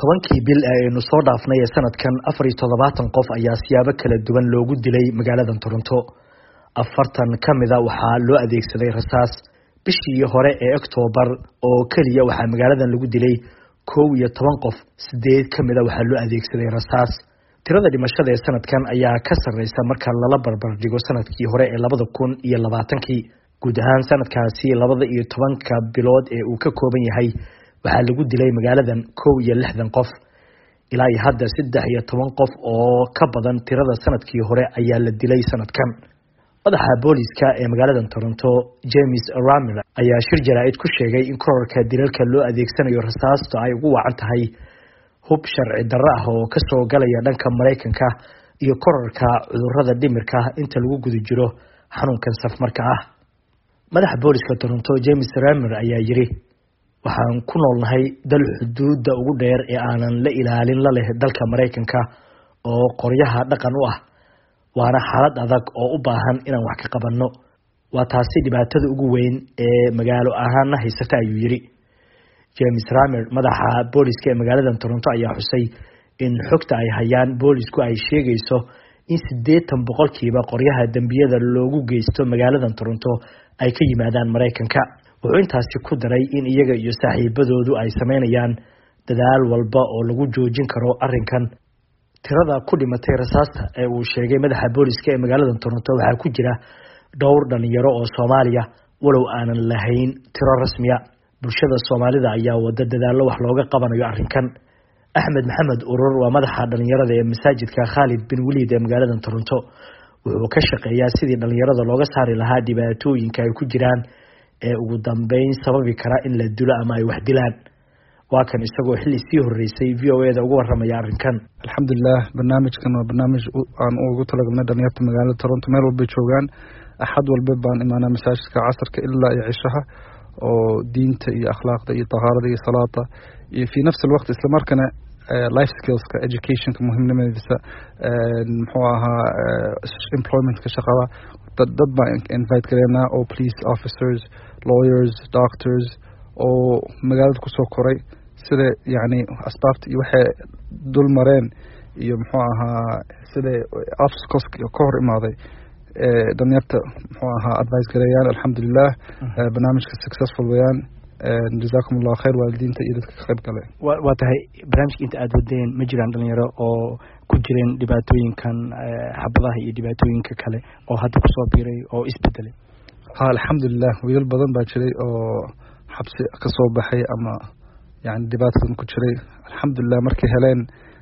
tobankii bil ee aynu soo dhaafnay sanadkan 74 qof ayaa siyaabo kala duwan loogu dilay magaalada Toronto. 40 kamida waxaa loo adeegsaday rasaas. bishii hore ee October oo kaliya waxaa magaaladan lagu dilay 11 qof, 8 kamida waxaa loo adeegsaday rasaas. tirada dhimashada ee sanadkan ayaa ka sarreysa marka lala barbar dhigo sanadkii hore ee 2020. guud ahaan sanadkaasi 12 bilood ee uu ka kooban yahay waxaa lagu dilay magaaladan 61 qof. ilaa hadda 13 qof oo ka badan tirada sanadkii hore ayaa la dilay sanadkan. madaxa booliska ee magaalada Toronto James Ramil ayaa shir jaraa'id ku sheegay in kororka dilalka loo adeegsanayo rasaasta ay ugu wacan tahay hub sharci darro ah oo ka soo galaya dhanka Mareykanka iyo kororka cudurrada dhimirka inta lagu guda jiro xanuunkan safmarka ah. madaxa booliska Toronto James Ramil ayaa yiri waxaan ku noolnahay dal xuduudda ugu dheer ee aanan la ilaalin la leh dalka Mareykanka oo qoryaha dhaqan u ah. waana xaalad adag oo u baahan inaan wax ka qabanno. waa taasi dhibaatada ugu weyn ee magaalo ahaan haysata ayuu yiri. James Ramil madaxa booliska ee magaalada Toronto ayaa xusay in xogta ay hayaan boolisku ay sheegayso in 80% qoryaha dambiyada loogu geysto magaalada Toronto ay ka yimaadaan Mareykanka. wuxuu intaasi ku daray in iyaga iyo saaxiibadoodu ay sameynayaan dadaal walba oo lagu joojin karo arrinkan. tirada ku dhimatay rasaasta ee uu sheegay madaxa booliska ee magaalada Toronto waxaa ku jira dhowr dhalinyaro oo Soomaaliya walow aanan lahayn tiro rasmi ah. bulshada Soomaalida ayaa wada dadaalo wax looga qabanayo arrinkan. Axmed Maxamed Urur waa madaxa dhalinyarada ee masaajidka Khalid bin Waliid ee magaalada Toronto. wuxuu ka shaqeeyaa sidii dhalinyarada looga saari lahaa dhibaatooyinka ay ku jiraan ee ugu dambeyn sababi kara in la dilo ama ay wax dilaan. waa kan isagoo xilli sii horeysay VOA-da ugu waramaya arrinkan. alxamdulillah barnaamijkan waa barnaamij aan ugu talagalnay dhalinyarta magaalada Toronto meel walba joogaan. axad walba baan imaanaa masaajidka casarka ilaa iyo cishaha oo diinta iyo akhlaaqda iyo tahaarada iyo salaada iyo fi nafs alwaqt isla markana life skills ka education ka muhiimnimadiisa muxuu ahaa employment ka shaqada dad baan invite gareynaa oo police officers, lawyers, doctors oo magaalada kusoo koray sida yani asbaabta iyo waxay dul mareen iyo muxuu ahaa sida obstacles ka hor imaaday dhalinyarta muxuu ahaa advice gareeyaan. alxamdulillah barnaamijka successful wayaan. jazakum allah khayr waalidiinta iyo dadka ka qayb galay. waa tahay barnaamijka inta aad wadeen ma jiraan dhalinyaro oo ku jireen dhibaatooyinkan xabadaha iyo dhibaatooyinka kale oo hadda kusoo biiray oo isbedelay? alxamdulillah wiilal badan baa jiray oo xabsi ka soo baxay ama yani dhibaatadan ku jiray. alxamdulillah markay heleen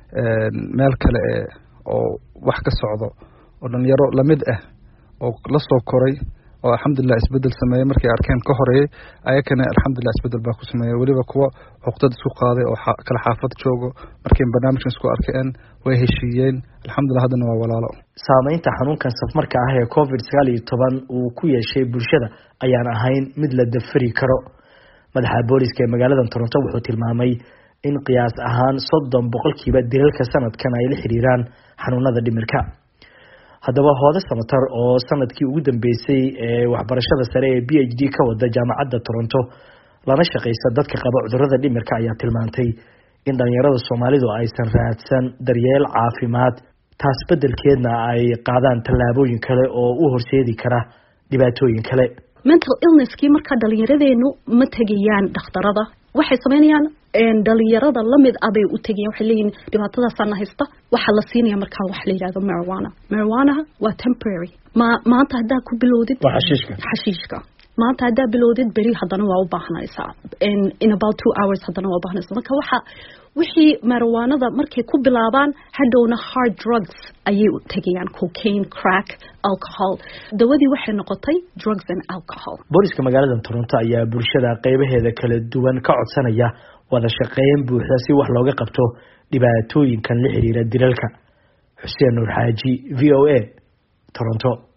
meel kale oo wax ka socdo oo dhalinyaro lamid ah oo la soo koray oo alxamdulillah isbedel sameeyay markay arkeen ka horeeyay ayakana alxamdulillah isbedel baa ku sameeyay. waliba kuwa xuquuqdad isku qaaday oo kala xaafad joogo markay barnaamijkan isku arkeen way heshiiyeen. alxamdulillah hadana waa walaalo. saameynta xanuunkan safmarka ah ee COVID-19 uu ku yeeshay bulshada ayaan ahayn mid la dafari karo. madaxa booliska ee magaalada Toronto wuxuu tilmaamay in qiyaas ahaan 30% dilalka sanadkan ay la xiriiraan xanuunada dhimirka. haddaba Hoodo Samatar oo sanadkii ugu dambeysay ee waxbarashada sare ee PhD ka wada jaamacadda Toronto lana shaqeysa dadka qaba cudurrada dhimirka ayaa tilmaantay in dhalinyarada Soomaalidu aysan raadsan daryeel caafimaad, taas beddelkeedna ay qaadaan tallaabooyin kale oo u horseedi kara dhibaatooyin kale. mental illness-kii marka dhalinyaradeennu ma tegayaan dhakhtarada, waxay sameynayaan dhalinyarada lamid ah bay u tegayaan. waxay leeyihiin dhibaatadaasana haysta, waxaa la siinaya markaa wax la yidhahdo marijuana waa temporary. maanta haddaa ku bilowdid xashiishka maanta haddaa bilowdid beri haddana waa u baahanaysaa in about 2 hours haddana waa u baahanaysaa. marka wixii marijuanada markay ku bilaabaan hadhowna hard drugs ayay u tegayaan, cocaine, crack, alcohol. dawadii waxay noqotay drugs and alcohol. booliska magaalada Toronto ayaa bulshada qaybaheeda kala duwan ka codsanaya wada shaqeyn buuxda si wax looga qabto dhibaatooyinkan la xiriira dilalka. Xuseen Nuur Xaaji, VOA, Toronto.